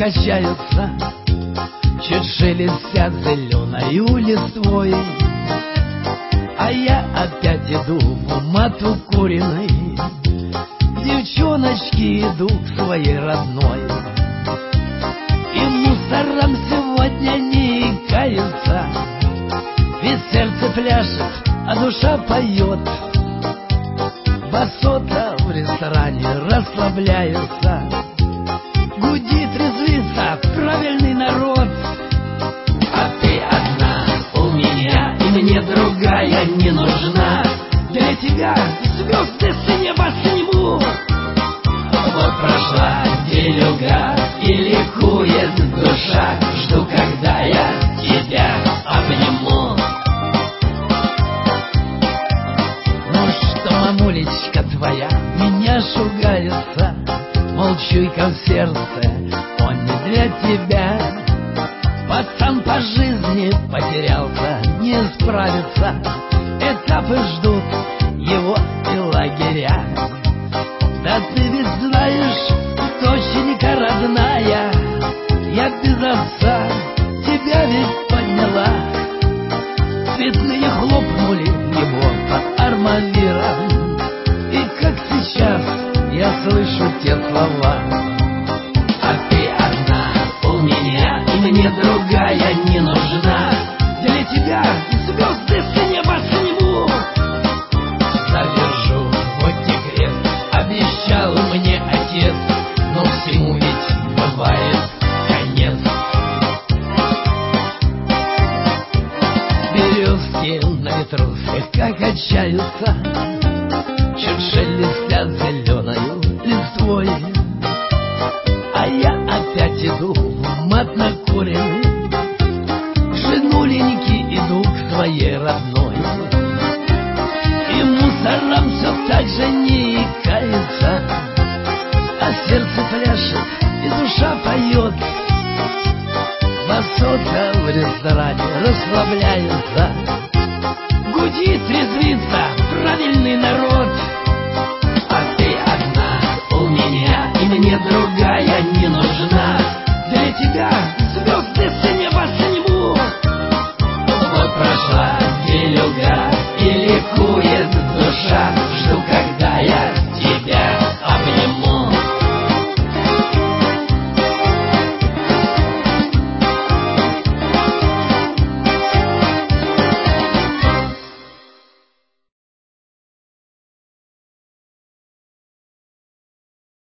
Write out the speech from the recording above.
качаются, чуть шелестят зеленою листвой. А я опять иду в мат укуренный, к девчоночке иду к своей родной. И мусорам сегодня не каются, ведь сердце пляшет, а душа поет. Басота в ресторане расслабляется, гудит, резвится правильный народ. А ты одна у меня, и мне другая не нужна. Для тебя звезды с неба сниму. Вот прошла делюга, и ликует душа, жду, когда я тебя обниму. Ну что, мамулечка твоя, меня шугается, мол, чуйка в сердце, он не для тебя. Пацан по жизни потерялся, не справится, этапы ждут его и лагеря. Да ты ведь знаешь, доченька родная, я без отца тебя ведь подняла. Цветные хлопнули его по армавирам, и как сейчас я слышу те слова. А ты одна у меня, и мне другая не нужна. Для тебя звезды с неба сниму. Завяжу вот декрет, обещал мне отец, но всему ведь бывает конец. Березки на ветру слегка качаются, чуть шелестят зеленою листвой. А я опять иду в мат накуренный, к женуленьке иду к своей родной. И мусорам все так же не кается, а сердце пляшет и душа поет. Басота в ресторане расслабляется,